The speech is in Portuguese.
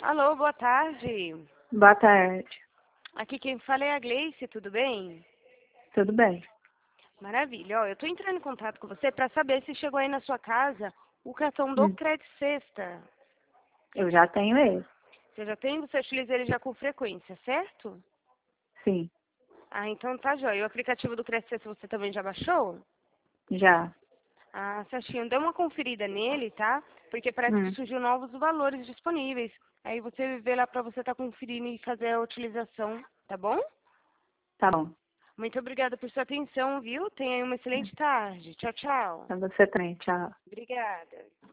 Alô, boa tarde. Boa tarde. Aqui quem fala é a Gleice, tudo bem? Tudo bem? Maravilha. Ó, eu tô entrando em contato com você para saber se chegou aí na sua casa o cartão do Hum, Crédito Sexta. eu já tenho ele. Você já tem? Você utiliza ele já com frequência, certo? Sim, Ah, então tá jóia. O aplicativo do Crédito Sexta você também já baixou? já. Ah, certinho. Dê uma conferida nele, tá? Porque parece que Hum, surgiu novos valores disponíveis. Aí você vê lá para você estar conferindo e fazer a utilização, tá bom? tá bom. Muito obrigada por sua atenção, viu? Tenha uma excelente tarde. Tchau, tchau. Pra você também, tchau. Obrigada.